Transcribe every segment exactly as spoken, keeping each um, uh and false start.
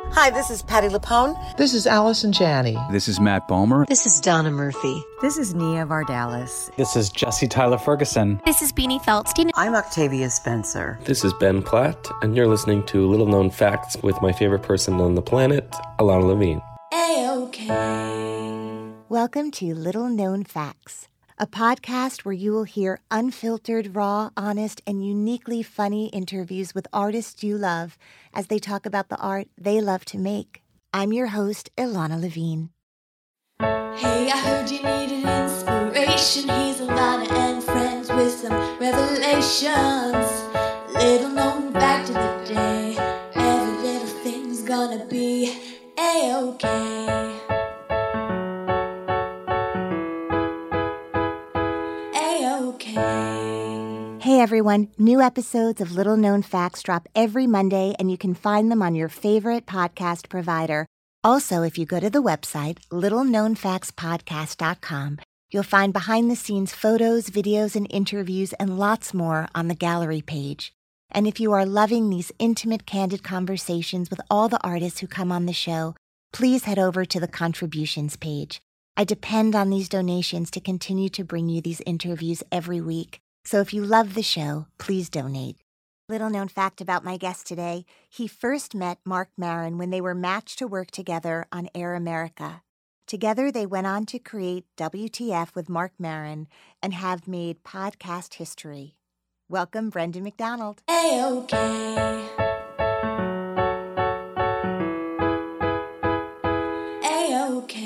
Hi, this is Patti LuPone. This is Allison Janney. This is Matt Bomer. This is Donna Murphy. This is Nia Vardalis. This is Jesse Tyler Ferguson. This is Beanie Feldstein. I'm Octavia Spencer. This is Ben Platt, and you're listening to Little Known Facts with my favorite person on the planet, Alana Levine. A-OK. Welcome to Little Known Facts, a podcast where you will hear unfiltered, raw, honest, and uniquely funny interviews with artists you love as they talk about the art they love to make. I'm your host, Ilana Levine. Hey, I heard you needed inspiration. Here's Ilana and friends with some revelations. Little known fact of the day. Every little thing's gonna be A-OK. Hey everyone, new episodes of Little Known Facts drop every Monday and you can find them on your favorite podcast provider. Also, if you go to the website, little known facts podcast dot com, you'll find behind-the-scenes photos, videos, and interviews and lots more on the gallery page. And if you are loving these intimate, candid conversations with all the artists who come on the show, please head over to the contributions page. I depend on these donations to continue to bring you these interviews every week. So if you love the show, please donate. Little known fact about my guest today, he first met Marc Maron when they were matched to work together on Air America. Together, they went on to create W T F with Marc Maron and have made podcast history. Welcome, Brendan McDonald. A-OK. A-OK.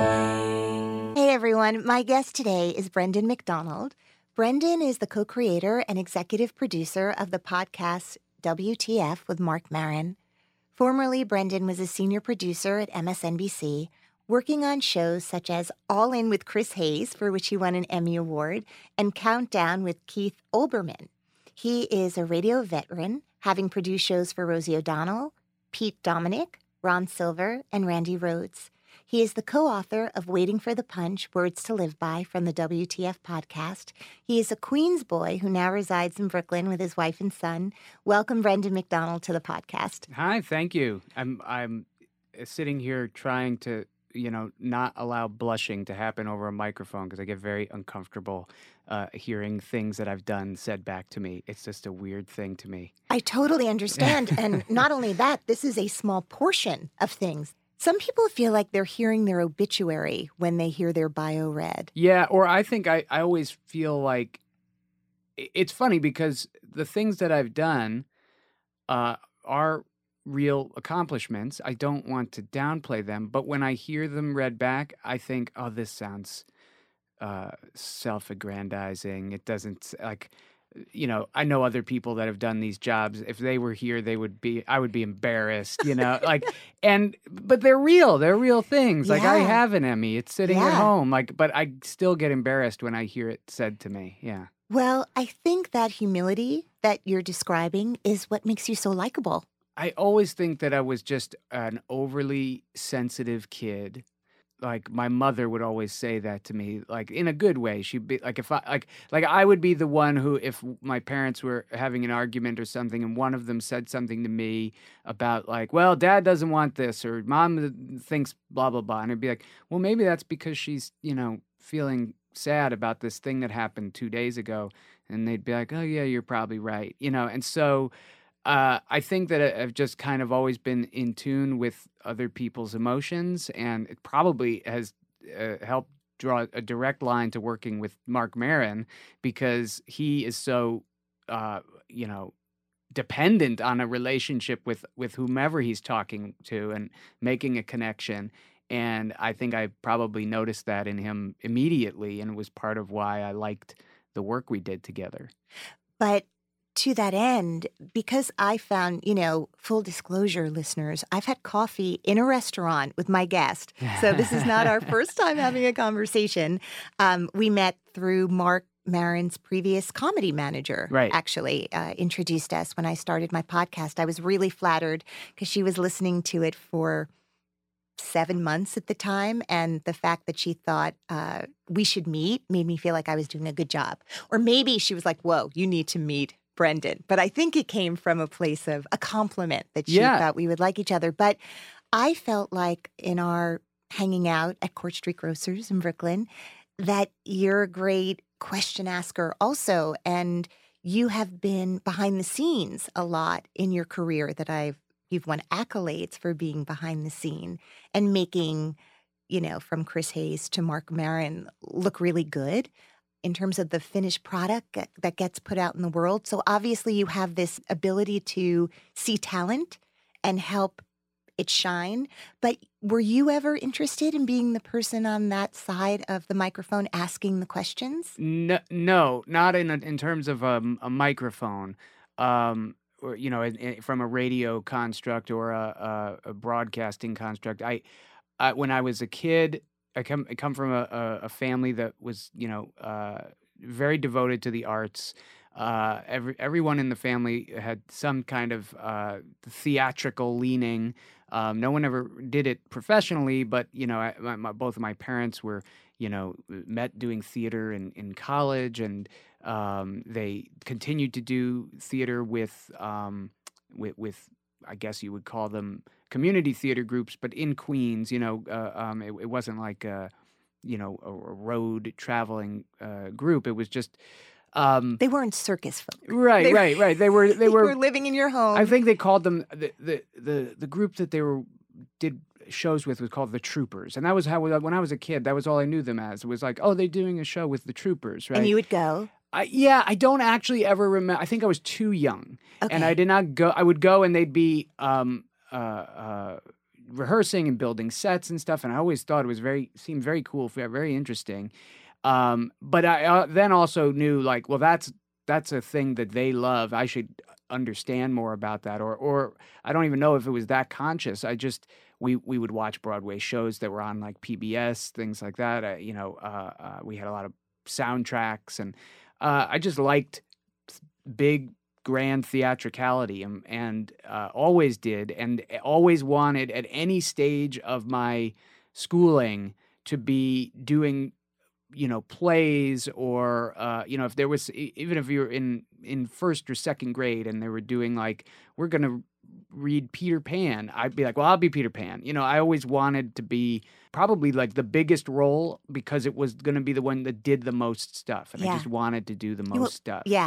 Hey everyone, my guest today is Brendan McDonald. Brendan is the co-creator and executive producer of the podcast W T F with Marc Maron. Formerly, Brendan was a senior producer at M S N B C, working on shows such as All In with Chris Hayes, for which he won an Emmy Award, and Countdown with Keith Olbermann. He is a radio veteran, having produced shows for Rosie O'Donnell, Pete Dominic, Ron Silver, and Randy Rhoads. He is the co-author of Waiting for the Punch, Words to Live By from the W T F podcast. He is a Queens boy who now resides in Brooklyn with his wife and son. Welcome, Brendan McDonald, to the podcast. Hi, thank you. I'm I'm sitting here trying to, you know, not allow blushing to happen over a microphone because I get very uncomfortable uh, hearing things that I've done said back to me. It's just a weird thing to me. I totally understand. And not only that, this is a small portion of things. Some people feel like they're hearing their obituary when they hear their bio read. Yeah, or I think I, I always feel like it's funny because the things that I've done uh, are real accomplishments. I don't want to downplay them, but when I hear them read back, I think, oh, this sounds uh, self-aggrandizing. It doesn't, like... You know, I know other people that have done these jobs. If they were here, they would be, I would be embarrassed, you know, like, and, but they're real. They're real things. Like, yeah. I have an Emmy. It's sitting yeah. at home. Like, but I still get embarrassed when I hear it said to me. Yeah. Well, I think that humility that you're describing is what makes you so likable. I always think that I was just an overly sensitive kid. Like my mother would always say that to me, like in a good way. She'd be like, if I like, like I would be the one who, if my parents were having an argument or something, and one of them said something to me about like, well, Dad doesn't want this, or Mom thinks blah blah blah, and I'd be like, well, maybe that's because she's, you know, feeling sad about this thing that happened two days ago, and they'd be like, oh yeah, you're probably right, you know, and so. Uh, I think that I've just kind of always been in tune with other people's emotions, and it probably has uh, helped draw a direct line to working with Marc Maron because he is so, uh, you know, dependent on a relationship with, with whomever he's talking to and making a connection. And I think I probably noticed that in him immediately, and it was part of why I liked the work we did together. But to that end, because I found, you know, full disclosure, listeners, I've had coffee in a restaurant with my guest. So this is not our first time having a conversation. Um, we met through Marc Maron's previous comedy manager, right. actually, uh, introduced us when I started my podcast. I was really flattered because she was listening to it for seven months at the time. And the fact that she thought uh, we should meet made me feel like I was doing a good job. Or maybe she was like, whoa, you need to meet Brendan. But I think it came from a place of a compliment that she yeah. thought we would like each other. But I felt like in our hanging out at Court Street Grocers in Brooklyn that you're a great question asker also, and you have been behind the scenes a lot in your career that I've you've won accolades for being behind the scene and making, you know, from Chris Hayes to Mark Maron look really good in terms of the finished product that gets put out in the world. So obviously you have this ability to see talent and help it shine. But were you ever interested in being the person on that side of the microphone asking the questions? No, no, not in a, in terms of um, a microphone, um, or you know, in, in, from a radio construct or a, a, a broadcasting construct. I, I, when I was a kid, I come I come from a, a, a family that was, you know, uh, very devoted to the arts. Uh, every everyone in the family had some kind of uh, theatrical leaning. Um, no one ever did it professionally, but you know, I, my, my, both of my parents were, you know, met doing theater in, in college, and um, they continued to do theater with, um, with, with, I guess you would call them community theater groups, but in Queens. You know, uh, um, it, it wasn't like a, you know, a, a road traveling uh, group. It was just. Um, they weren't circus folk. Right, they, right, right. They were, they, they were, were living in your home. I think they called them the, the the the group that they were did shows with was called the Troopers, and that was how when I was a kid, that was all I knew them as. It was like, oh, they're doing a show with the Troopers, right? And you would go. I, yeah, I don't actually ever remember. I think I was too young, okay. and I did not go. I would go, and they'd be um, uh, uh, rehearsing and building sets and stuff, and I always thought it was very seemed very cool, very interesting. Um, but I uh, then also knew, like, well, that's that's a thing that they love. I should understand more about that, or or I don't even know if it was that conscious. I just we we would watch Broadway shows that were on like P B S, things like that. Uh, you know, uh, uh, we had a lot of soundtracks, and uh, I just liked big, grand theatricality, and, and uh, always did, and always wanted at any stage of my schooling to be doing, you know, plays, or, uh, you know, if there was, even if you were in, in first or second grade and they were doing like, we're going to read Peter Pan, I'd be like, well, I'll be Peter Pan. You know, I always wanted to be probably like the biggest role because it was going to be the one that did the most stuff. And yeah. I just wanted to do the most you, stuff. Yeah.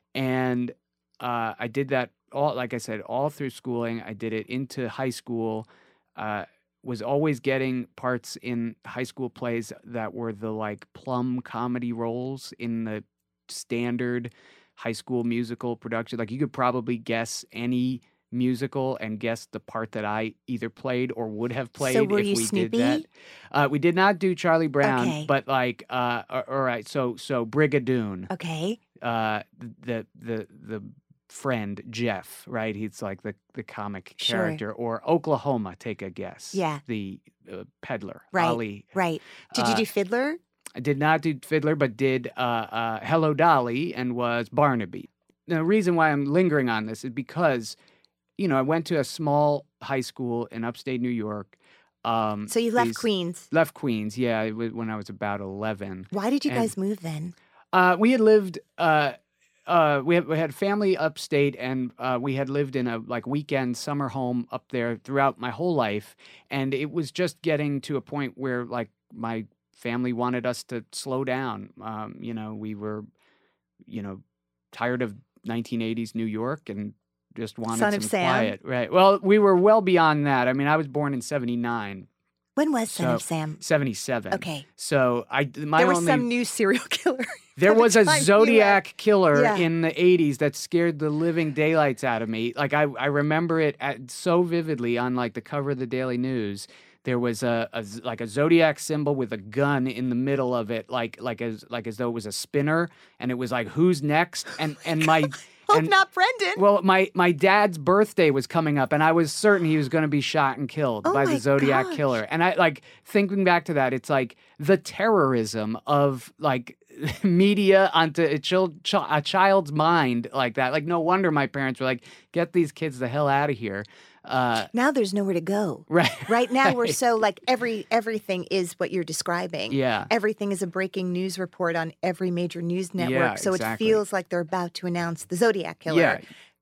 And uh, I did that all, like I said, all through schooling. I did it into high school. Uh, was always getting parts in high school plays that were the like plum comedy roles in the standard high school musical production. Like you could probably guess any musical and guess the part that I either played or would have played so were if you we Snoopy? did that. Uh, we did not do Charlie Brown, okay. but like, uh, all right. So, so Brigadoon, okay. uh, the, the, the, friend Jeff, right? He's like the the comic sure. character. Or Oklahoma, take a guess. Yeah. The uh, peddler, right. Ali. Right. Did you uh, do Fiddler? I did not do Fiddler, but did uh, uh, Hello Dolly and was Barnaby. Now, the reason why I'm lingering on this is because, you know, I went to a small high school in upstate New York. Um, so you left these, Queens? Left Queens, yeah, it was when I was about eleven. Why did you and, guys move then? Uh, we had lived... Uh, Uh, we, had, we had family upstate, and uh, we had lived in a like weekend summer home up there throughout my whole life. And it was just getting to a point where like my family wanted us to slow down. Um, you know, we were, you know, tired of nineteen eighties New York and just wanted Son some of Sam. quiet. Right. Well, we were well beyond that. I mean, I was born in seventy-nine. When was Son so, of Sam? seventy-seven. Okay. So I my there was only, some new serial killer. There was a time Zodiac killer yeah. in the eighties that scared the living daylights out of me. Like I, I remember it at, so vividly on like the cover of the Daily News. There was a, a like a Zodiac symbol with a gun in the middle of it, like like as like as though it was a spinner, and it was like who's next? And and my Hope and, not Brendan. Well, my my dad's birthday was coming up, and I was certain he was going to be shot and killed oh by my the Zodiac gosh. killer. And I like thinking back to that, it's like the terrorism of like media onto a, chil- ch- a child's mind like that. Like no wonder my parents were like, "Get these kids the hell out of here." Uh, now there's nowhere to go. right. Right now we're so like every everything is what you're describing. Yeah. Everything is a breaking news report on every major news network. Yeah, so exactly. it feels like they're about to announce the Zodiac killer. Yeah. But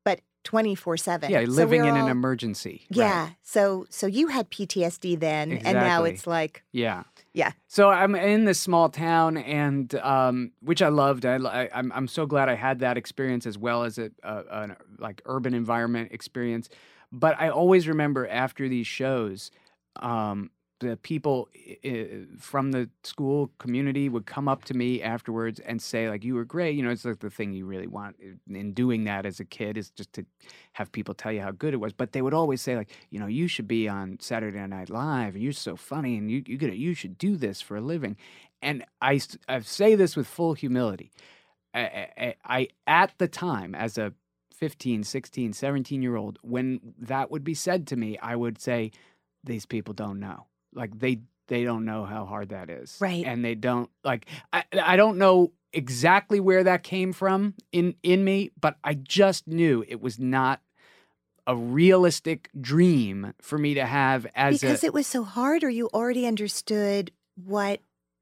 twenty-four seven. Yeah, So living we're in an all- emergency. Yeah. Right. So so you had P T S D then, and now Exactly. it's like, Yeah. yeah. So I'm in this small town, and um, which I loved. I, I, I'm I'm so glad I had that experience as well as a, a an like urban environment experience. But I always remember after these shows, um, the people i- from the school community would come up to me afterwards and say, like, "You were great." You know, it's like the thing you really want in doing that as a kid is just to have people tell you how good it was. But they would always say, like, you know, you should be on Saturday Night Live, and you're so funny, and you you could you should do this for a living. And I s- I say this with full humility. I, I, I at the time, as a fifteen, sixteen, seventeen year old, when that would be said to me, I would say, these people don't know. Like they they don't know how hard that is. Right. And they don't like I I don't know exactly where that came from in in me, but I just knew it was not a realistic dream for me to have as Because a it was so hard, or you already understood what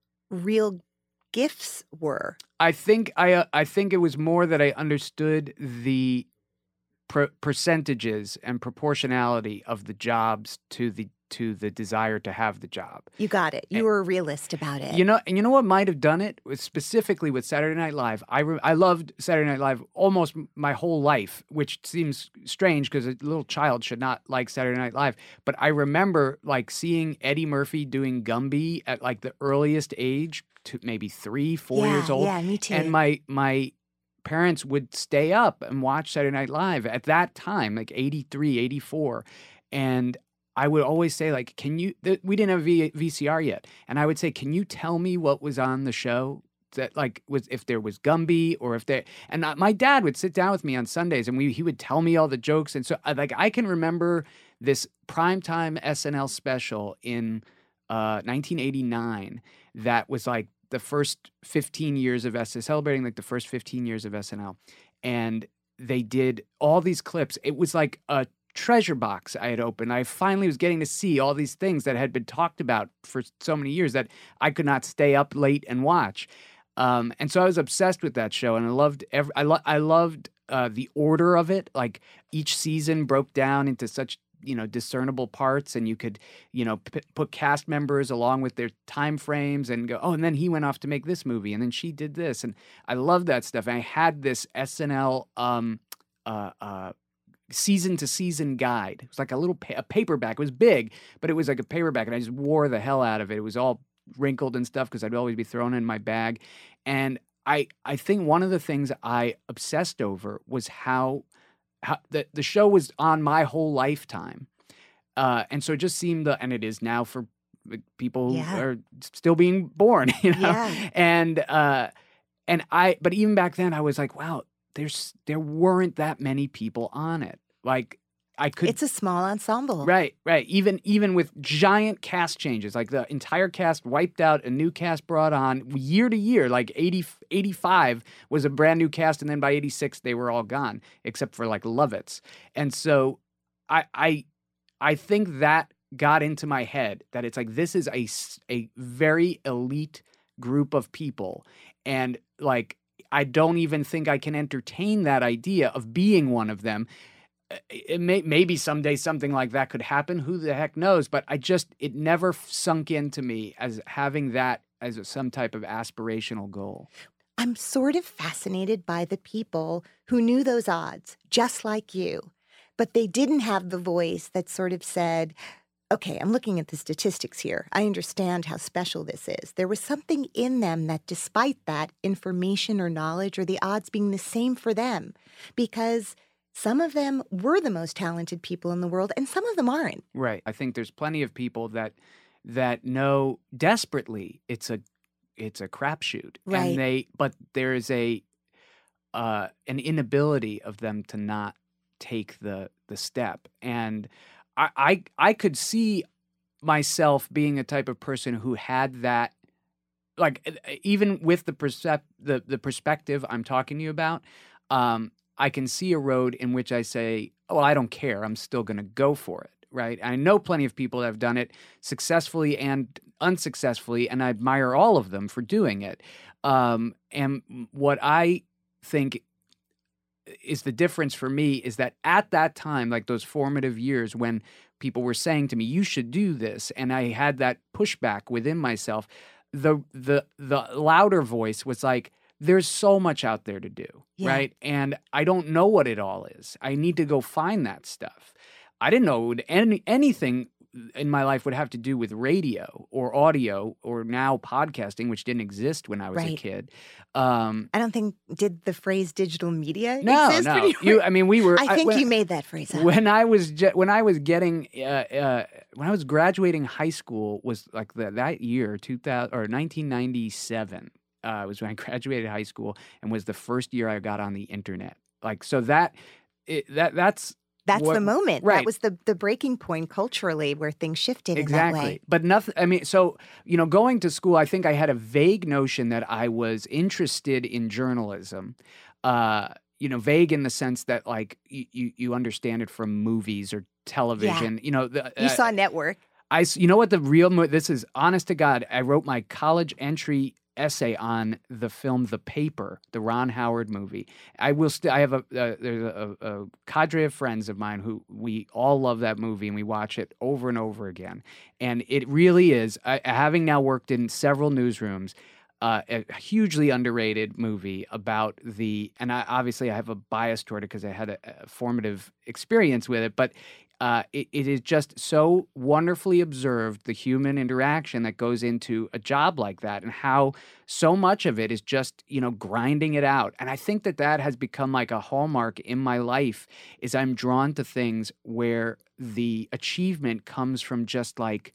real gifts were. I think I uh, I think it was more that I understood the per- percentages and proportionality of the jobs to the to the desire to have the job. You got it. You And- were a realist about it. You know, and you know what might have done it was specifically with Saturday Night Live. I re- I loved Saturday Night Live almost m- my whole life, which seems strange because a little child should not like Saturday Night Live. But I remember like seeing Eddie Murphy doing Gumby at like the earliest age, to maybe three, four yeah, years old, Yeah, me too. and my my parents would stay up and watch Saturday Night Live at that time, like eighty-three, eighty-four, and I would always say, like, can you, th- we didn't have v- VCR yet. And I would say, can you tell me what was on the show? That like was if there was Gumby or if there, and I, my dad would sit down with me on Sundays and we he would tell me all the jokes. And so I, like I can remember this primetime S N L special in uh, nineteen eighty-nine that was like the first fifteen years of S N L, celebrating like the first fifteen years of S N L. And they did all these clips. It was like a treasure box I had opened. I finally was getting to see all these things that had been talked about for so many years that I could not stay up late and watch. Um, and so I was obsessed with that show, and I loved every, I, lo- I loved uh, the order of it. Like each season broke down into such, you know, discernible parts, and you could, you know, p- put cast members along with their time frames and go, oh, and then he went off to make this movie, and then she did this, and I loved that stuff. And I had this S N L um, uh, uh, season to season guide. It was like a little pa- a paperback. It was big, but it was like a paperback, and I just wore the hell out of it. It was all wrinkled and stuff because I'd always be throwing it in my bag. And I I think one of the things I obsessed over was how how the the show was on my whole lifetime, uh, and so it just seemed the, and it is now for people who Yeah. are still being born, you know, Yeah. and uh, and I but even back then I was like, wow. There's there weren't that many people on it. Like I could It's a small ensemble. right, right. Even even with giant cast changes, like the entire cast wiped out, a new cast brought on year to year. Like eighty, eighty-five was a brand new cast, and then by eighty-six they were all gone, except for like Lovitz. And so I I I think that got into my head that it's like this is a s- a very elite group of people, and like I don't even think I can entertain that idea of being one of them. Uh, It may maybe someday something like that could happen. Who the heck knows? But I just it never f- sunk into me as having that as a, some type of aspirational goal. I'm sort of fascinated by the people who knew those odds, just like you, but they didn't have the voice that sort of said, okay, I'm looking at the statistics here. I understand how special this is. There was something in them that, despite that information or knowledge or the odds being the same for them, because some of them were the most talented people in the world and some of them aren't. Right. I think there's plenty of people that that know desperately it's a it's a crapshoot, Right. and they but there is a uh, an inability of them to not take the the step, and I, I I could see myself being a type of person who had that, like e- even with the percep- the the perspective I'm talking to you about, um, I can see a road in which I say, "Oh, I don't care. I'm still going to go for it." Right? I know plenty of people that have done it successfully and unsuccessfully, and I admire all of them for doing it. Um, and what I think is the difference for me is that at that time, like those formative years when people were saying to me, you should do this, and I had that pushback within myself, the the the louder voice was like, there's so much out there to do, Yeah. right? And I don't know what it all is. I need to go find that stuff. I didn't know it would, any, anything in my life would have to do with radio or audio or now podcasting, which didn't exist when I was a Right. kid. Um, I don't think, did the phrase digital media no, exist? when no. you You, were- I mean, we were. I think when, you made that phrase up. when I was ge- when I was getting uh, uh, when I was graduating high school was like the, that year two thousand or nineteen ninety-seven uh, was when I graduated high school and was the first year I got on the internet. Like so that it, that that's That's what- the moment. right. That was the, the breaking point culturally where things shifted exactly. in that way. But nothing. I mean, so you know, going to school, I think I had a vague notion that I was interested in journalism. Uh, you know, vague in the sense that like you you, you understand it from movies or television. You know, the, You uh, saw Network. I, s- you know what the real, mo- this is honest to God. I wrote my college entry essay on the film The Paper, the Ron Howard movie. I will still, I have a, uh, there's a, a, a cadre of friends of mine who we all love that movie and we watch it over and over again. And it really is, I, having now worked in several newsrooms, uh, a hugely underrated movie about the, and I obviously I have a bias toward it because I had a, a formative experience with it, but uh, it, it is just so wonderfully observed the human interaction that goes into a job like that and how so much of it is just, you know, grinding it out. And I think that that has become like a hallmark in my life is I'm drawn to things where the achievement comes from just like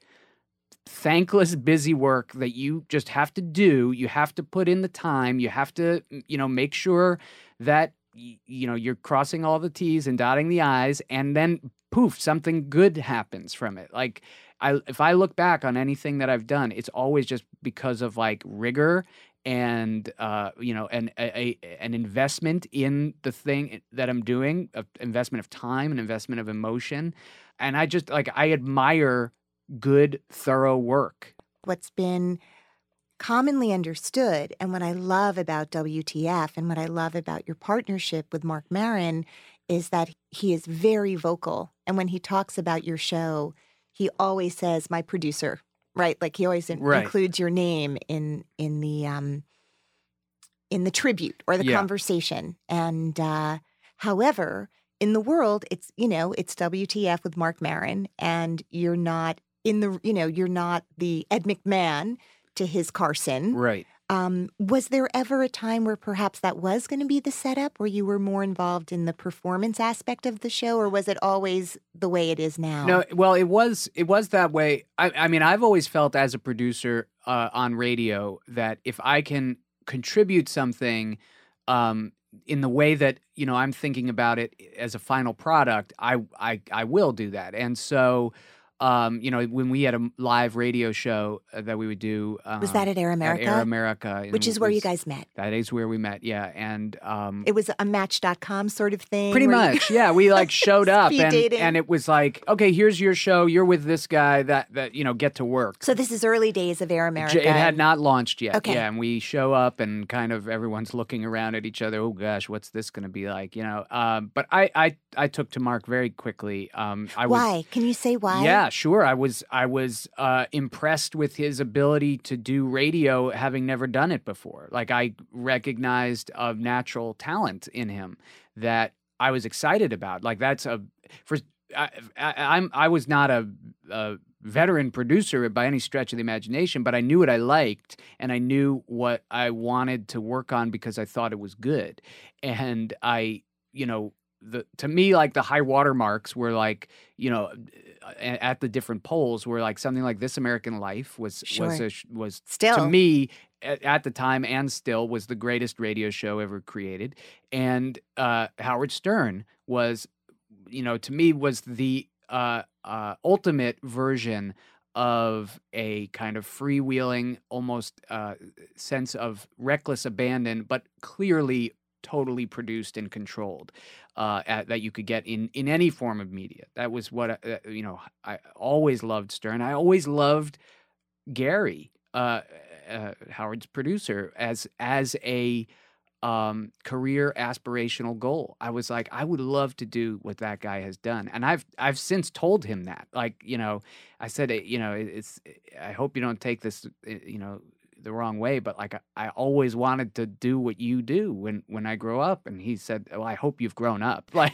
thankless, busy work that you just have to do. You have to put in the time. You have to, you know, make sure that, y- you know, you're crossing all the T's and dotting the I's, and then poof, something good happens from it. Like, I, if I look back on anything that I've done, it's always just because of like rigor and, uh, you know, an, a, a, an investment in the thing that I'm doing, an investment of time, an investment of emotion. And I just like, I admire good, thorough work. What's been commonly understood, and what I love about W T F and what I love about your partnership with Mark Maron is that he is very vocal. And when he talks about your show, he always says, my producer, right? Like he always in- Right. includes your name in in the um, in the tribute or the Yeah. conversation. And uh, however, in the world, it's, you know, it's W T F with Mark Maron, and you're not in the, you know, you're not the Ed McMahon to his Carson. Right. Um, was there ever a time where perhaps that was going to be the setup, where you were more involved in the performance aspect of the show, or was it always the way it is now? No, well, it was it was that way. I, I mean, I've always felt as a producer uh, on radio that if I can contribute something um, in the way that, you know, I'm thinking about it as a final product, I I, I will do that. And so, um, you know, when we had a live radio show uh, that we would do, um, Was that at Air America? At Air America, and Which is it where you was- guys met. That is where we met. Yeah, and um, It was a match dot com sort of thing. pretty where you- much, yeah. We like showed up, Speed and dating. and it was like, okay, here's your show. You're with this guy. That that you know, get to work. So this is early days of Air America. J- It had not launched yet. Okay. Yeah, and we show up and kind of everyone's looking around at each other. Oh gosh, what's this going to be like? You know. Um, but I, I I took to Mark very quickly. Um, I was, Why? Can you say why? Yeah, sure. I was I was uh, impressed with his ability to do radio, having never done it before. Like I recognized a natural talent in him that I was excited about. Like that's a for I, I, I'm I was not a, a veteran producer by any stretch of the imagination, but I knew what I liked and I knew what I wanted to work on because I thought it was good, and I you know. The, to me, like the high water marks were like, you know, a- at the different polls were like something like This American Life was was Sure. a, sh- was Still. to me at, at the time and still was the greatest radio show ever created, and uh, Howard Stern was, you know, to me was the uh, uh, ultimate version of a kind of freewheeling, almost uh, sense of reckless abandon, but clearly totally produced and controlled uh, at, that you could get in, in any form of media. That was what, uh, you know, I always loved Stern. I always loved Gary, uh, uh, Howard's producer, as as a um, career aspirational goal. I was like, I would love to do what that guy has done, and I've I've since told him that. Like, you know, I said, you know, it's. I hope you don't take this, you know, the wrong way, but like I, I always wanted to do what you do when when I grow up. And he said, well, I hope you've grown up. Like,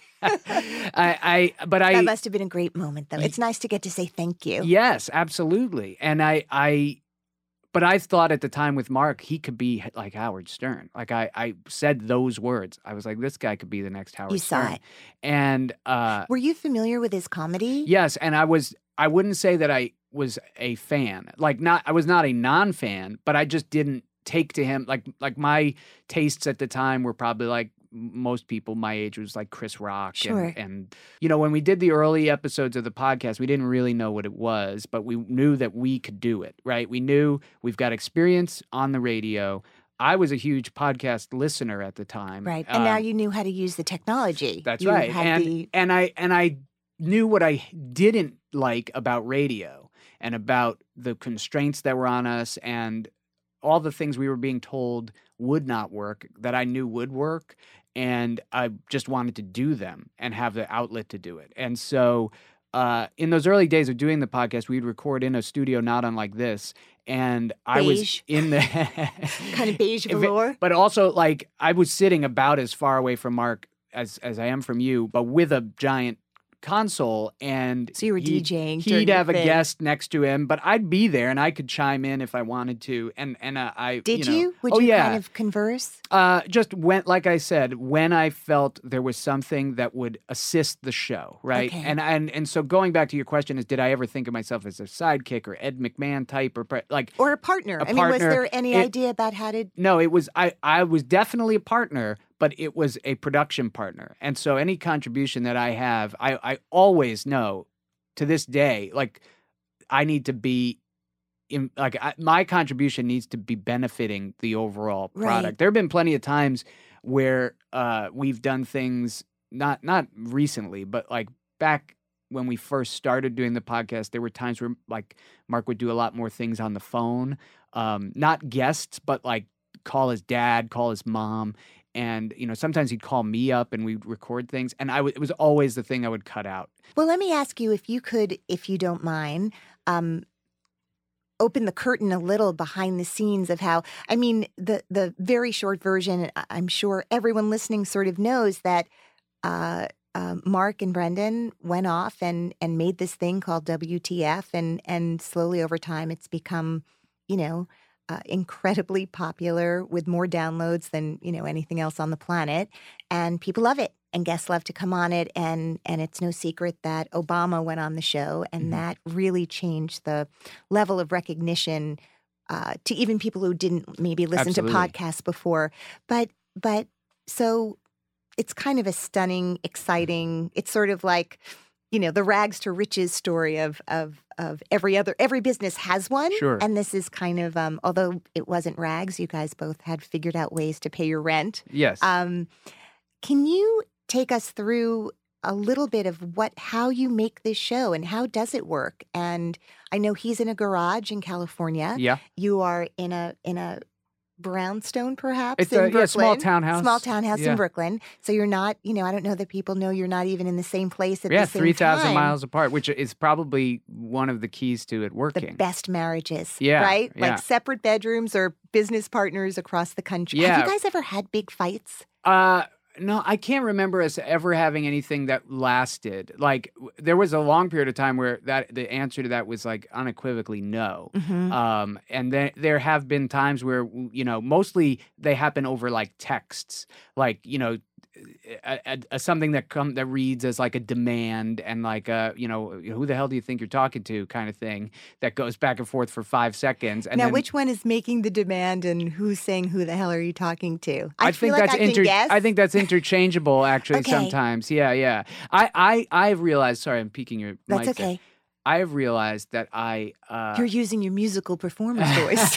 I, I, but I. That must have been a great moment, though. It's nice to get to say thank you. Yes, absolutely. And I, I. But I thought at the time with Mark, he could be like Howard Stern. Like I, I said those words. I was like, this guy could be the next Howard You Stern. saw it. And uh, Were you familiar with his comedy? yes, and I was. I wouldn't say that I was a fan. Like not. I was not a non-fan, but I just didn't take to him. Like like my tastes at the time were probably like most people my age was like Chris Rock. Sure. And, and, you know, when we did the early episodes of the podcast, we didn't really know what it was, but we knew that we could do it, right? We knew we've got experience on the radio. I was a huge podcast listener at the time. Right. And now Um, you knew how to use the technology. That's You right. had And, the- and I and I knew what I didn't like about radio and about the constraints that were on us and all the things we were being told would not work that I knew would work. And I just wanted to do them and have the outlet to do it. And so uh, in those early days of doing the podcast, we'd record in a studio not unlike this. And I was Beige. in the kind of beige If it- velour. But also, like, I was sitting about as far away from Mark as as I am from you, but with a giant console, and So you were he'd- DJing during He'd the have a thing. guest next to him, but I'd be there and I could chime in if I wanted to. And and uh, I Did you? you? Know, Would oh, you yeah. kind of converse? Uh, just when, like I said, when I felt there was something that would assist the show, right? Okay. And and and so going back to your question is, did I ever think of myself as a sidekick or Ed McMahon type or pre- like? Or a partner? A I mean, was partner. there any It- idea about how to... No, it was I. I was definitely a partner, but it was a production partner, and so any contribution that I have, I I always know, to this day, like I need to be. In, like I, my contribution needs to be benefiting the overall product. Right. There have been plenty of times where uh, we've done things not not recently, but like back when we first started doing the podcast, there were times where like Mark would do a lot more things on the phone, um, not guests, but like call his dad, call his mom. And, you know, sometimes he'd call me up and we'd record things. And I w- it was always the thing I would cut out. Well, let me ask you if you could, if you don't mind, um, open the curtain a little behind the scenes of how, I mean, the the very short version, I- I'm sure everyone listening sort of knows that uh, uh, Mark and Brendan went off and, and made this thing called W T F. And, and slowly over time, it's become, you know, uh, incredibly popular with more downloads than, you know, anything else on the planet. And people love it. And guests love to come on it, and and it's no secret that Obama went on the show, and Mhm. that really changed the level of recognition uh, to even people who didn't maybe listen Absolutely. to podcasts before. But but so it's kind of a stunning, exciting. It's sort of like, you know, the rags to riches story of of of every other every business has one. Sure. And this is kind of um, although it wasn't rags, you guys both had figured out ways to pay your rent. Yes. Um, can you take us through a little bit of what how you make this show and how does it work? And I know he's in a garage in California. yeah. You are in a in a brownstone, perhaps. It's in a yeah, Brooklyn. small townhouse. Small townhouse Yeah. in Brooklyn. So you're not, you know, I don't know that people know you're not even in the same place at Yeah, the same three thousand time. miles apart, which is probably one of the keys to it The working. best marriages, Yeah, right? yeah. Like separate bedrooms or business partners across the country. Yeah. Have you guys ever had big fights? Uh, no, I can't remember us ever having anything that lasted. Like w- there was a long period of time where that the answer to that was like unequivocally no. Mm-hmm. Um, and then there have been times where w- you know mostly they happen over like texts, like you know. A, a, a- something that come that reads as like a demand and like a you know who the hell do you think you're talking to kind of thing that goes back and forth for five seconds and now, then, which one is making the demand, and who's saying "Who the hell are you talking to"? I, I, feel think like that's I can inter- guess. I think that's interchangeable actually Okay. sometimes. Yeah, yeah. I, I I've realized. Sorry, I'm peeking your. that's mic there. okay. I have realized that I. Uh, You're using your musical performance voice.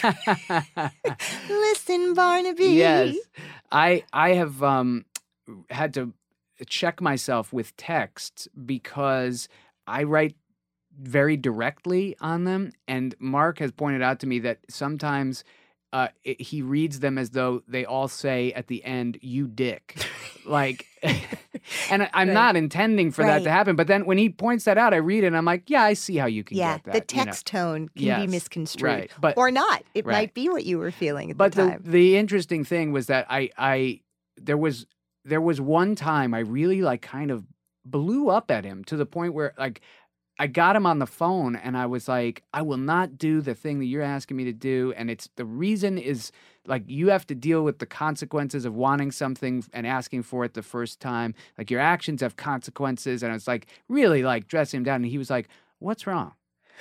Listen, Barnaby. yes, I I have um had to check myself with texts because I write very directly on them, and Mark has pointed out to me that sometimes uh, it, he reads them as though they all say at the end, "You dick," like. And I- I'm Right. not intending for that to Right. happen. But then when he points that out, I read it and I'm like, yeah, I see how you can Yeah, get that. the you know. text tone can Yes, be misconstrued. right, but- or not. It right. might be what you were feeling at But the the, time. the interesting thing was that I I there was there was one time I really like kind of blew up at him to the point where like I got him on the phone and I was like, I will not do the thing that you're asking me to do. And it's the reason is like you have to deal with the consequences of wanting something and asking for it the first time. Like your actions have consequences. And I was like, really like dressing him down. And he was like, what's wrong?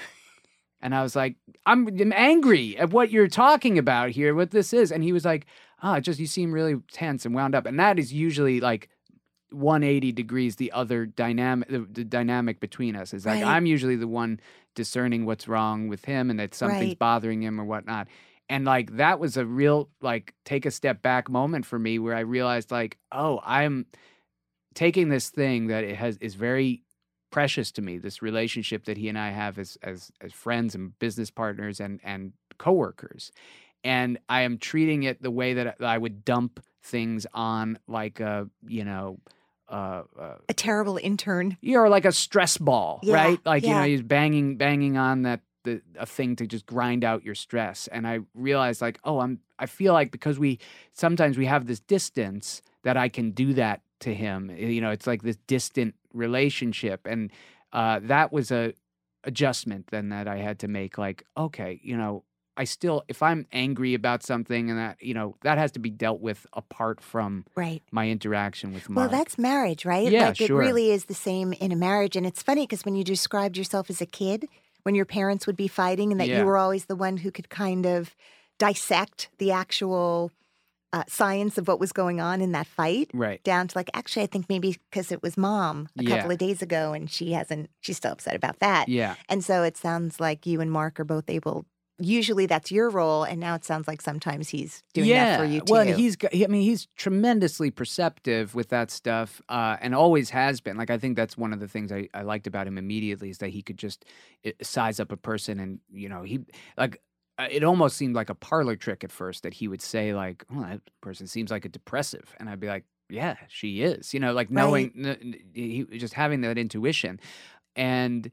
And I was like, I'm, I'm angry at what you're talking about here, what this is. And he was like, oh, just you seem really tense and wound up. And that is usually like one hundred eighty degrees the other dynamic the, the dynamic between us is like Right. I'm usually the one discerning what's wrong with him and that something's Right. bothering him or whatnot. And like that was a real like take a step back moment for me where I realized like, oh, I'm taking this thing that it has is very precious to me, this relationship that he and I have as as as friends and business partners and and coworkers. And I am treating it the way that I would dump things on like a, you know, uh, uh A terrible intern. you're like a stress ball, Yeah, right? Like, you know, yeah. he's banging, banging on that, the, a thing to just grind out your stress. And I realized like, oh, I'm, I feel like because we, sometimes we have this distance that I can do that to him. You know, it's like this distant relationship. And uh, that was a adjustment then that I had to make like, okay, you know, I still, if I'm angry about something and that, you know, that has to be dealt with apart from Right. my interaction with Well, Mark. that's marriage, right? Yeah, like sure. it really is the same in a marriage. And it's funny because when you described yourself as a kid, when your parents would be fighting and that Yeah. you were always the one who could kind of dissect the actual uh, science of what was going on in that fight. Right. Down to like, actually, I think maybe because it was mom a Yeah. couple of days ago and she hasn't, she's still upset about that. Yeah. And so it sounds like you and Mark are both able, usually that's your role. And now it sounds like sometimes he's doing that for you too. Well, and he's got, he, I mean, he's tremendously perceptive with that stuff, uh, and always has been. Like, I think that's one of the things I, I liked about him immediately is that he could just uh, size up a person, and you know, he like uh, it almost seemed like a parlor trick at first that he would say like, "Oh, that person seems like a depressive," and I'd be like, "Yeah, she is," you know, like knowing n- n- he just having that intuition, and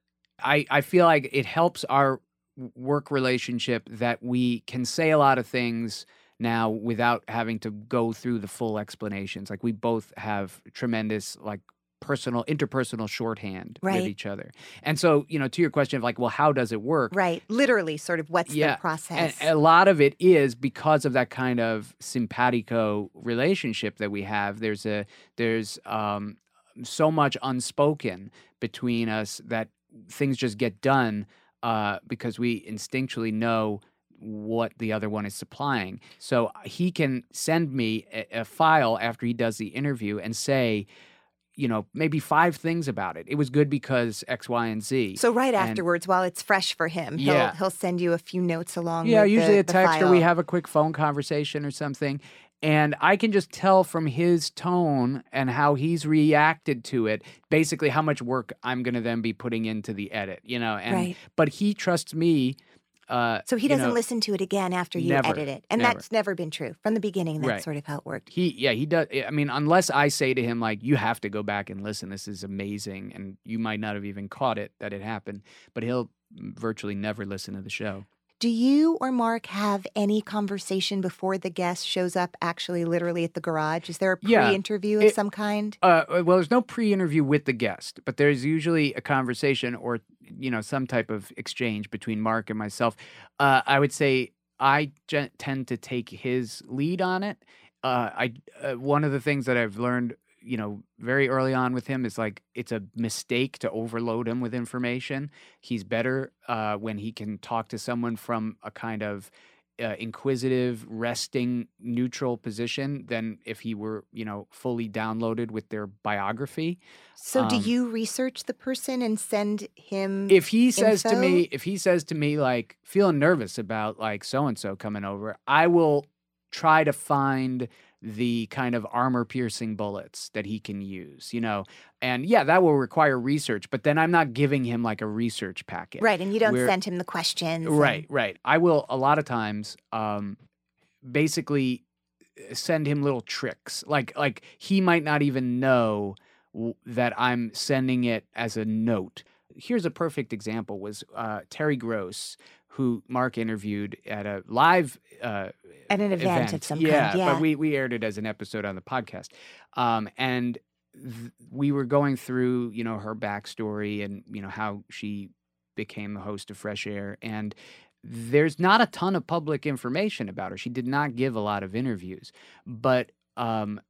I I feel like it helps our work relationship that we can say a lot of things now without having to go through the full explanations. Like we both have tremendous like personal interpersonal shorthand Right. with each other. And so, you know, to your question of like, well, how does it work? right. Literally, sort of what's Yeah. the process? And a lot of it is because of that kind of simpatico relationship that we have. There's a there's um so much unspoken between us that things just get done uh, because we instinctually know what the other one is supplying. So he can send me a, a file after he does the interview and say, you know, maybe five things about it. It was good because X, Y, and Z. So right And- afterwards, while it's fresh for him, he'll Yeah. he'll send you a few notes along. Yeah, with usually the, a the text or we file. have a quick phone conversation or something. And I can just tell from his tone and how he's reacted to it, basically how much work I'm going to then be putting into the edit, you know. And Right. but he trusts me. Uh, So he you doesn't know, listen to it again after you Never, edit it, and never. that's never been true from the beginning. That's Right. sort of how it worked. He, yeah, he does. I mean, unless I say to him, like, you have to go back and listen. This is amazing. And you might not have even caught it that it happened, but he'll virtually never listen to the show. Do you or Mark have any conversation before the guest shows up? Actually, literally at the garage, is there a Yeah, pre-interview of it- some kind? Uh, well, there's no pre-interview with the guest, but there's usually a conversation or, you know, some type of exchange between Mark and myself. Uh, I would say I gen- tend to take his lead on it. Uh, I uh, one of the things that I've learned, you know, very early on with him is like it's a mistake to overload him with information. He's better uh, when he can talk to someone from a kind of uh, inquisitive, resting, neutral position than if he were, you know, fully downloaded with their biography. So, do um, you research the person and send him? If he says to Info? me, if he says to me, like, feeling nervous about like so and so coming over, I will try to find the kind of armor-piercing bullets that he can use, you know? And yeah, that will require research, but then I'm not giving him like a research packet. Right, and you don't We're- send him the questions. and- Right, right. I will a lot of times um, basically send him little tricks. Like like he might not even know w- that I'm sending it as a note. Here's a perfect example was uh, Terry Gross, who Mark interviewed at a live uh, At an event of some kind, yeah, yeah. but we, we aired it as an episode on the podcast. Um, and th- we were going through, you know, her backstory and, you know, how she became the host of Fresh Air. And there's not a ton of public information about her. She did not give a lot of interviews, but um,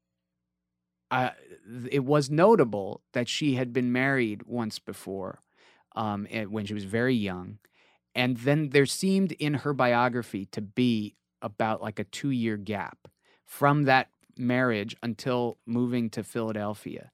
I, it was notable that she had been married once before um, eh, when she was very young. And then there seemed in her biography to be about like a two-year gap from that marriage until moving to Philadelphia.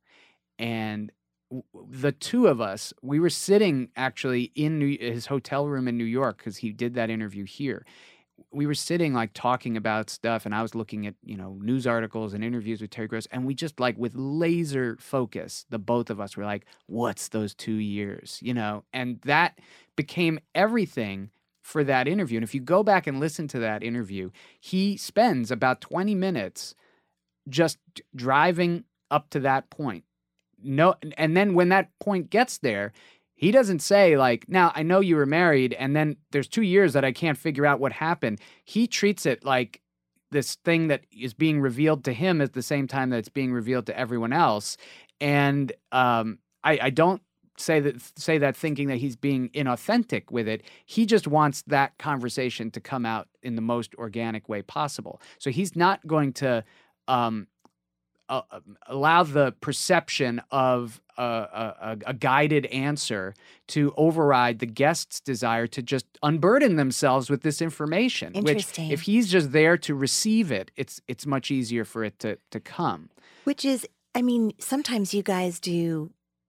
And w- the two of us, we were sitting actually in New- his hotel room in New York because he did that interview here. We were sitting like talking about stuff, and I was looking at, you know, news articles and interviews with Terry Gross, and we just like with laser focus, the both of us were like, what's those two years, you know? And that became everything for that interview. And if you go back and listen to that interview, he spends about twenty minutes just d- driving up to that point. No, and then when that point gets there, he doesn't say like, now I know you were married and then there's two years that I can't figure out what happened. He treats it like this thing that is being revealed to him at the same time that it's being revealed to everyone else. And um, I, I don't say that say that thinking that he's being inauthentic with it. He just wants that conversation to come out in the most organic way possible. So he's not going to um, uh, allow the perception of a, a, a guided answer to override the guest's desire to just unburden themselves with this information. Interesting. Which, if he's just there to receive it, it's it's much easier for it to to come. Which is, I mean, sometimes you guys do,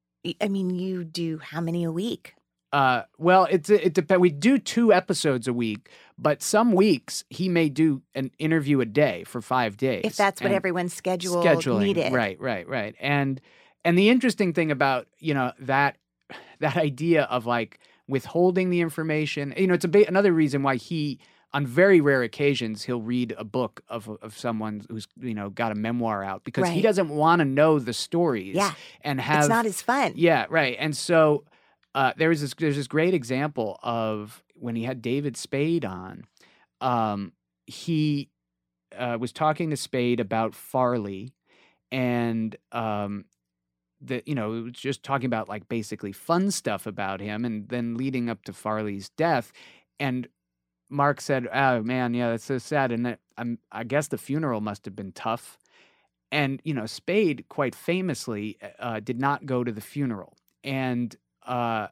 I mean, you do how many a week? Uh, well, it's it depends. We do two episodes a week, but some weeks he may do an interview a day for five days. If that's what And everyone's schedule scheduling, needed. right, right, right. And and the interesting thing about you know that that idea of like withholding the information, you know, it's a ba- another reason why he, on very rare occasions, he'll read a book of of someone who's you know got a memoir out because he Right. doesn't want to know the stories. Yeah. and have It's not as fun. yeah, right. And so uh, there was this there's this great example of when he had David Spade on. Um, he uh, was talking to Spade about Farley, and um, the you know it was just talking about like basically fun stuff about him, and then leading up to Farley's death, and Mark said, "Oh man, yeah, that's so sad." And that, I'm, I guess the funeral must have been tough. And you know, Spade quite famously uh, did not go to the funeral. And uh,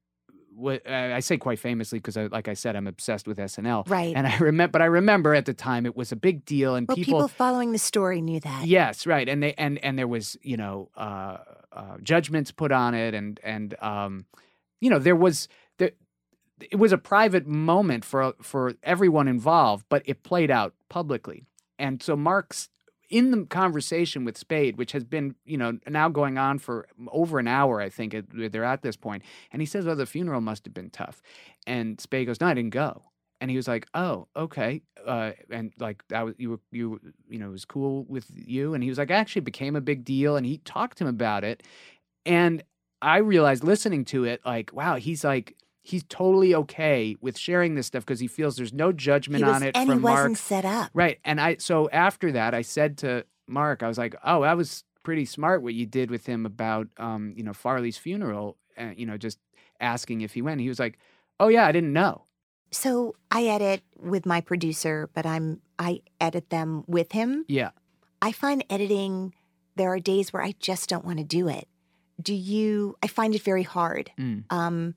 what I say quite famously because, I, like I said, I'm obsessed with S N L. Right. And I remember, but I remember at the time it was a big deal, and Well, people, following the story knew that. Yes, right, and they and and there was you know uh, uh, judgments put on it, and and um, you know there was there, it was a private moment for for everyone involved, but it played out publicly, and so Mark's in the conversation with Spade, which has been you know now going on for over an hour, I think it, they're at this point, and he says, "Oh, the funeral must have been tough," and Spade goes, "No, I didn't go." And he was like, "Oh, okay," uh, and like that was you were you you know it was cool with you, and he was like, "Actually, it became a big deal," and he talked to him about it, and I realized listening to it, like, wow, he's like he's totally okay with sharing this stuff because he feels there's no judgment He was, on it and he from wasn't Mark, set up. right? And I so after that, I said to Mark, I was like, "Oh, that was pretty smart what you did with him about um you know Farley's funeral, uh, you know just asking if he went." He was like, "Oh yeah, I didn't know." So I edit with my producer, but I'm I edit them with him. Yeah. I find editing, there are days where I just don't want to do it. Do you, I find it very hard. Mm. Um,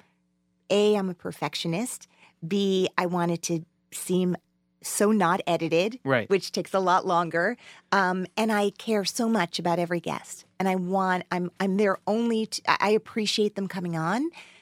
A, I'm a perfectionist. B, I want it to seem so not edited, Right. which takes a lot longer. Um, and I care so much about every guest. And I want, I'm I'm there only, to, I I appreciate them coming on.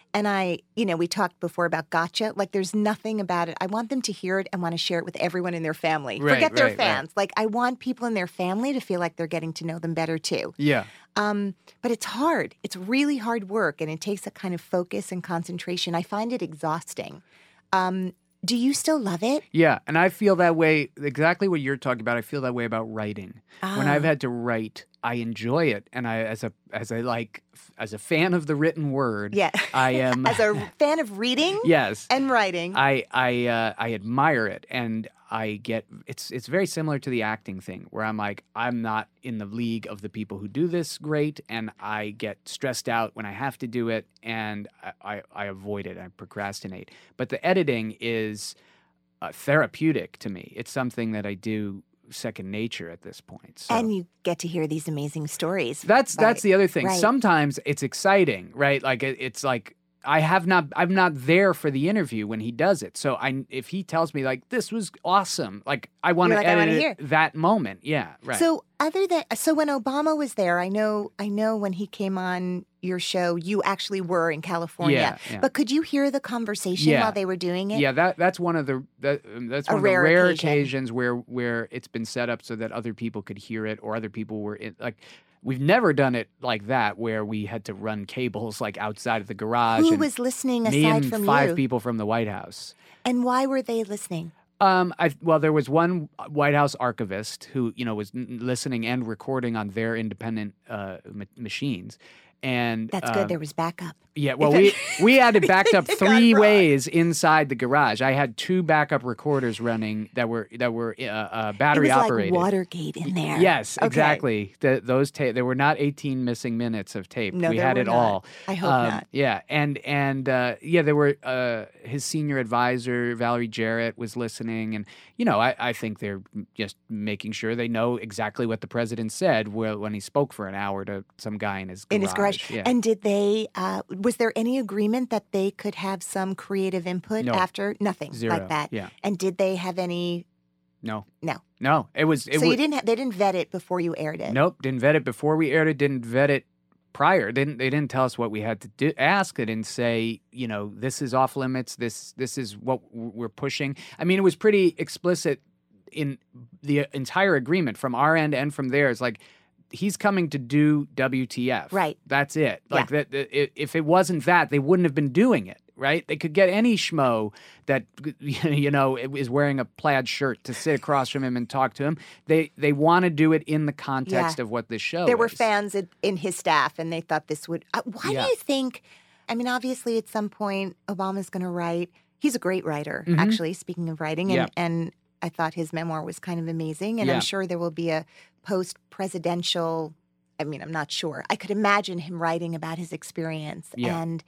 And I, you know, we talked before about gotcha. Like, there's nothing about it. I want them to hear it and want to share it with everyone in their family. Right, Forget their right, right. fans. Like, I want people in their family to feel like they're getting to know them better, too. Yeah. Um, but it's hard. It's really hard work, and it takes a kind of focus and concentration. I find it exhausting. Um, do you still love it? Yeah, and I feel that way, exactly what you're talking about. I feel that way about writing. When I've Ah. had to write, I enjoy it, and I, as a as a like as a fan of the written word, Yeah. I am. As a fan of reading yes, and writing. I I uh, I admire it, and I get it's it's very similar to the acting thing, where I'm like, I'm not in the league of the people who do this great, and I get stressed out when I have to do it, and I I, I avoid it. I procrastinate. But the editing is uh, therapeutic to me. It's something that I do second nature at this point. So. And you get to hear these amazing stories. That's Right. that's the other thing. Right. Sometimes it's exciting, right? Like it, it's like I have not I'm not there for the interview when he does it. So I if he tells me like this was awesome, like I want to You're like, I edit wanna it hear. that moment. Yeah, right. So other than so when Obama was there, I know I know when he came on your show, you actually were in California. Yeah, yeah. But could you hear the conversation Yeah. while they were doing it? yeah, that that's one of the that, um, that's A one of the rare rare occasion. occasions where where it's been set up so that other people could hear it or other people were in, like we've never done it like that where we had to run cables like outside of the garage. Who and was listening me aside and from five you? people from the White House. And why were they listening? Um, I well, there was one White House archivist who you know was n- listening and recording on their independent uh, ma- machines, and That's um, good. There was backup. Yeah, well, we we had it backed up It got three wrong. ways inside the garage. I had two backup recorders running that were that were uh, uh, battery it was operated. like Watergate in there. Yes, Okay. exactly. The, those tape. There were not eighteen missing minutes of tape. No, we there had were it not. all. I hope Um, not. Yeah, and and uh, yeah, there were uh, his senior advisor Valerie Jarrett was listening, and you know, I, I think they're just making sure they know exactly what the president said wh- when he spoke for an hour to some guy in his garage. In his garage. Yeah. And did they, uh, was there any agreement that they could have some creative input No. after? Nothing Zero. like that. Yeah. And did they have any? No. No. No. It was. It so was, you didn't. Ha- they didn't vet it before you aired it. Nope. Didn't vet it before we aired it. Didn't vet it prior. Didn't they didn't tell us what we had to do, ask. They didn't say, you know, this is off limits. This this is what w- we're pushing. I mean, it was pretty explicit in the entire agreement from our end and from theirs. Like, he's coming to do W T F. Right. That's it. Like that. that- i- If it wasn't that, they wouldn't have been doing it. Right? They could get any schmo that you know is wearing a plaid shirt to sit across from him and talk to him. They they want to do it in the context Yeah. of what this show There were is. fans in, in his staff, and they thought this would. Uh, why Yeah. do you think? I mean, obviously, at some point, Obama's going to write. He's a great writer, Mhm. actually. Speaking of writing, and Yeah. and I thought his memoir was kind of amazing, and Yeah. I'm sure there will be a post-presidential. I mean, I'm not sure. I could imagine him writing about his experience, Yeah. and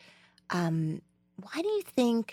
um, why do you think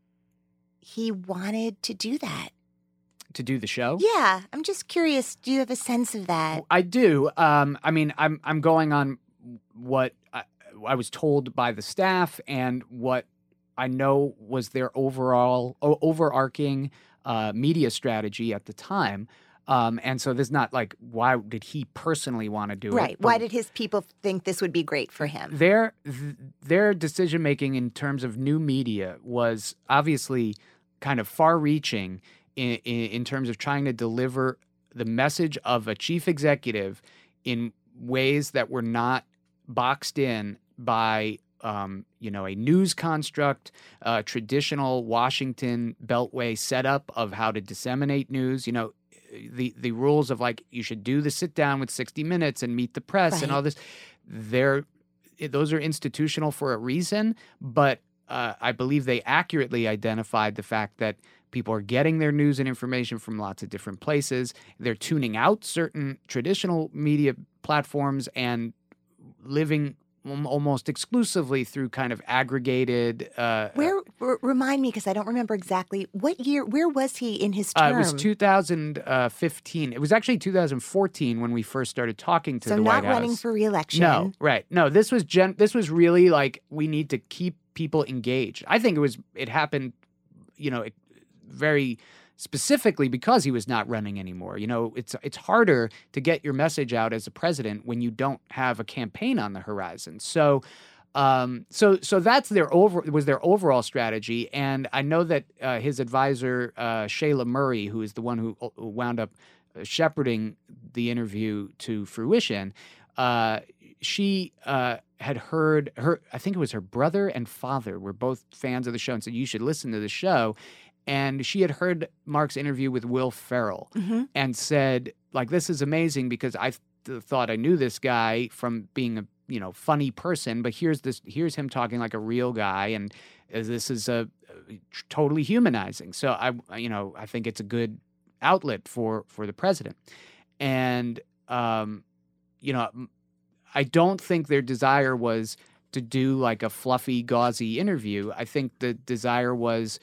he wanted to do that? to do the show. Yeah, I'm just curious. Do you have a sense of that? I do. Um, I mean, I'm I'm going on what I, I was told by the staff and what I know was their overall o- overarching uh, media strategy at the time. Um, and so there's not like, why did he personally want to do it? Right. But Why did his people think this would be great for him? Their th- their decision making in terms of new media was obviously kind of far-reaching in, in in terms of trying to deliver the message of a chief executive in ways that were not boxed in by um, you know a news construct, uh, traditional Washington Beltway setup of how to disseminate news. You know. The the rules of like you should do the sit down with sixty minutes and meet the press and Right. all this, they're those are institutional for a reason. But uh, I believe they accurately identified the fact that people are getting their news and information from lots of different places. They're tuning out certain traditional media platforms and living al- almost exclusively through kind of aggregated. Uh, Where r- remind me because I don't remember exactly what year. Where was he in his Uh, term? it was two thousand fifteen. It was actually two thousand fourteen when we first started talking to so the not White House. running for reelection. No, right. No, this was gen- this was really like we need to keep people engaged. I think it was it happened, you know, it, very specifically because he was not running anymore. You know, it's it's harder to get your message out as a president when you don't have a campaign on the horizon. So Um, so so that's their over was their overall strategy, and I know that uh, his advisor uh, Shayla Murray, who is the one who, who wound up shepherding the interview to fruition, uh, she uh, had heard her. I think it was her brother and father were both fans of the show, and said you should listen to the show. And she had heard Mark's interview with Will Ferrell Mm-hmm. and said, like, this is amazing because I th- thought I knew this guy from being a you know funny person, but here's this here's him talking like a real guy, and uh, this is a, uh totally humanizing. So I you know I think it's a good outlet for for the president, and um, you know I don't think their desire was to do like a fluffy, gauzy interview. I think the desire was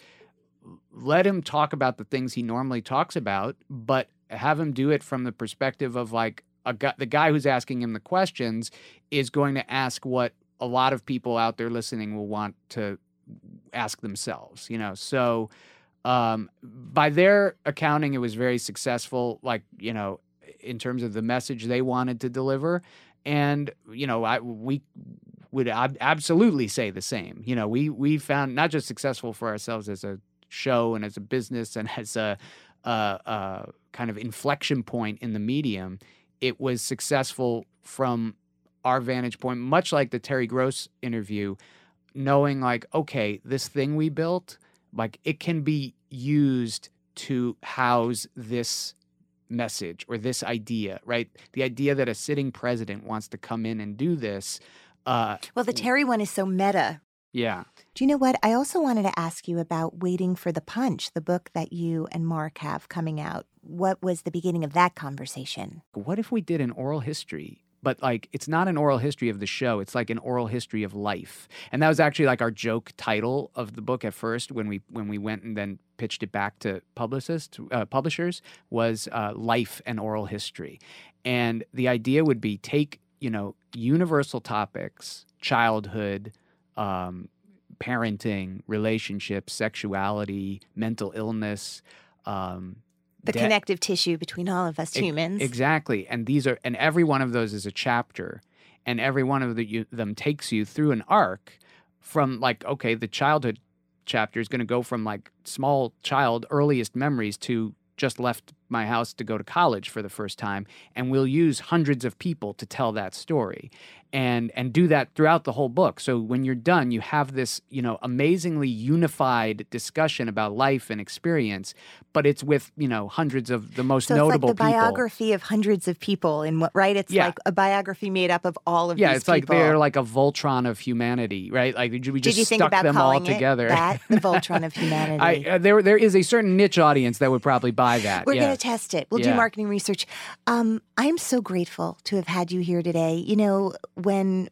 let him talk about the things he normally talks about, but have him do it from the perspective of like a guy, the guy who's asking him the questions is going to ask what a lot of people out there listening will want to ask themselves, you know? So um, by their accounting, it was very successful, like, you know, in terms of the message they wanted to deliver. And, you know, I, we would ab- absolutely say the same. You know, we, we found not just successful for ourselves as a show and as a business and as a, a, a kind of inflection point in the medium, it was successful from our vantage point, much like the Terry Gross interview, knowing like, okay, this thing we built, like it can be used to house this message or this idea, right? The idea that a sitting president wants to come in and do this. Uh, Well, the Terry one is so meta. yeah. Do you know what? I also wanted to ask you about Waiting for the Punch, the book that you and Mark have coming out. What was the beginning of that conversation? What if we did an oral history? But like, it's not an oral history of the show. It's like an oral history of life. And that was actually like our joke title of the book at first when we when we went and then pitched it back to publicists, uh, publishers, was uh, life and oral history. And the idea would be take, you know, universal topics, childhood, um, parenting, relationships, sexuality, mental illness, um, The de- connective tissue between all of us E- humans. Exactly. And these are, and every one of those is a chapter, and every one of the, you, them takes you through an arc from like, okay, the childhood chapter is going to go from like small child earliest memories to just left my house to go to college for the first time, and we'll use hundreds of people to tell that story. And and do that throughout the whole book. So when you're done, you have this, you know, amazingly unified discussion about life and experience, but it's with, you know, hundreds of the most so it's notable like the people. biography of hundreds of people, in what, right? It's Yeah. like a biography made up of all of Yeah, these it's like people. they're like a Voltron of humanity, right? Like we just Did you think stuck about them all calling together. it that, the Voltron of humanity? I, uh, there, there is a certain niche audience that would probably buy that. We're yeah. going to test it. We'll Yeah. do marketing research. Um, I'm so grateful to have had you here today. You know, when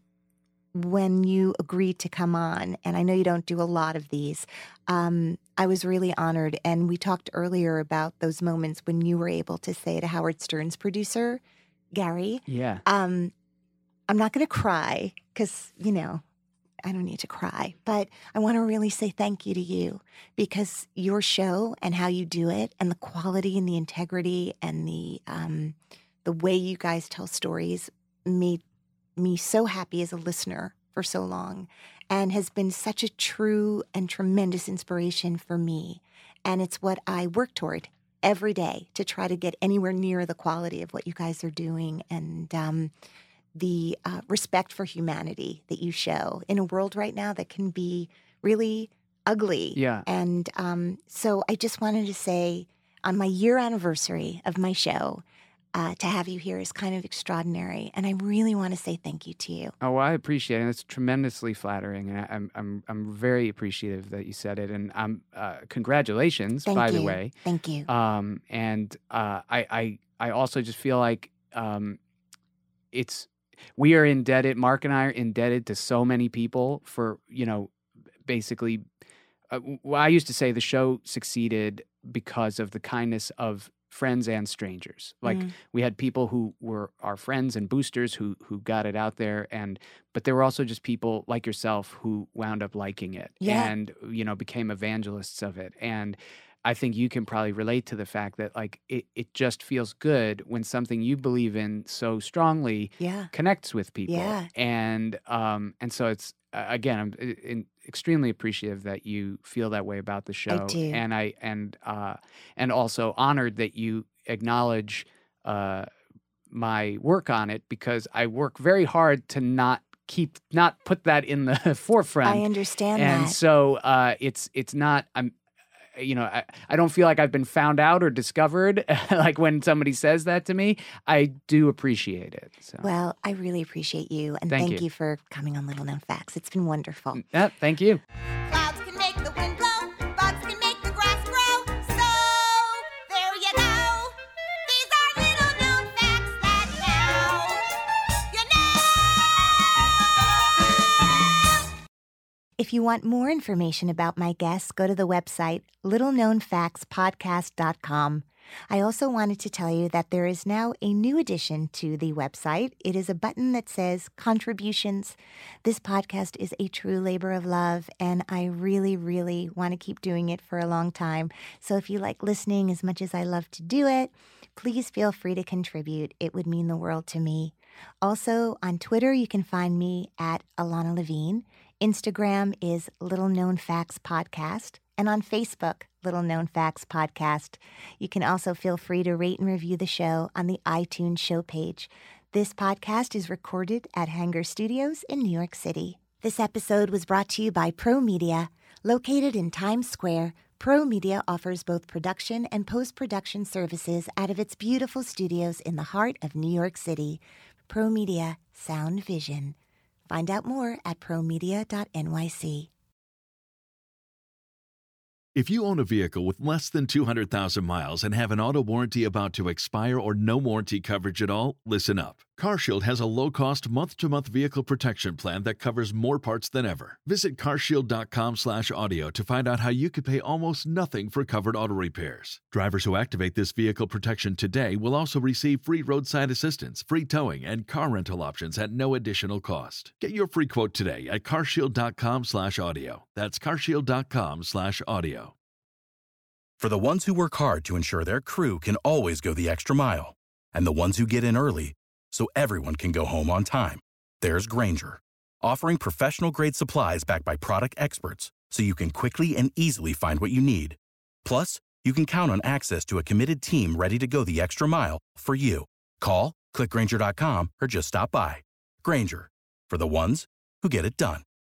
when you agreed to come on, and I know you don't do a lot of these, um, I was really honored. And we talked earlier about those moments when you were able to say to Howard Stern's producer, Gary, Yeah. um, I'm not going to cry because, you know, I don't need to cry, but I want to really say thank you to you, because your show and how you do it and the quality and the integrity and the um, the way you guys tell stories made me so happy as a listener for so long, and has been such a true and tremendous inspiration for me. And it's what I work toward every day, to try to get anywhere near the quality of what you guys are doing, and um, the uh, respect for humanity that you show in a world right now that can be really ugly. Yeah. And um, so I just wanted to say, on my year anniversary of my show, uh, to have you here is kind of extraordinary. And I really want to say thank you to you. Oh, well, I appreciate it. It's tremendously flattering, and I, I'm I'm I'm very appreciative that you said it. And I'm uh, congratulations, Thank by you. the way. Thank you. Um, and uh, I I I also just feel like um, it's we are indebted. Mark and I are indebted to so many people for, you know, basically. Uh, well, I used to say the show succeeded because of the kindness of friends and strangers. Like Mm. we had people who were our friends and boosters who who got it out there, and but there were also just people like yourself who wound up liking it Yeah. and, you know, became evangelists of it. And I think you can probably relate to the fact that like it, it just feels good when something you believe in so strongly Yeah. connects with people. Yeah. And um and so it's uh, again, I'm i- in, extremely appreciative that you feel that way about the show. do. And I and uh and also honored that you acknowledge uh my work on it, because I work very hard to not keep not put that in the forefront. I understand And that. so uh it's it's not I'm you know, I, I don't feel like I've been found out or discovered. Like when somebody says that to me, I do appreciate it. So Well, I really appreciate you, and Thank thank you. you for coming on Little Known Facts. It's been wonderful. yeah, thank you. Clouds can make the wind blow, bugs can make the grass grow. So, there you go. These are little known facts that now you know. If you want more information about my guests, go to the website little known facts podcast dot com. I also wanted to tell you that there is now a new addition to the website. It is a button that says contributions. This podcast is a true labor of love, and I really, really want to keep doing it for a long time. So if you like listening as much as I love to do it, please feel free to contribute. It would mean the world to me. Also, on Twitter, you can find me at Alana Levine. Instagram is Little Known Facts Podcast, and on Facebook, Little Known Facts Podcast. You can also feel free to rate and review the show on the iTunes show page. This podcast is recorded at Hanger Studios in New York City. This episode was brought to you by Pro Media. Located in Times Square, Pro Media offers both production and post-production services out of its beautiful studios in the heart of New York City. Pro Media, Sound Vision. Find out more at pro media dot n y c. If you own a vehicle with less than two hundred thousand miles and have an auto warranty about to expire or no warranty coverage at all, listen up. CarShield has a low-cost month-to-month vehicle protection plan that covers more parts than ever. Visit carshield.com slash audio to find out how you could pay almost nothing for covered auto repairs. Drivers who activate this vehicle protection today will also receive free roadside assistance, free towing, and car rental options at no additional cost. Get your free quote today at carshield.com slash audio. That's carshield.com slash audio. For the ones who work hard to ensure their crew can always go the extra mile, and the ones who get in early so everyone can go home on time, there's Grainger, offering professional-grade supplies backed by product experts so you can quickly and easily find what you need. Plus, you can count on access to a committed team ready to go the extra mile for you. Call, click Grainger dot com, or just stop by. Grainger, for the ones who get it done.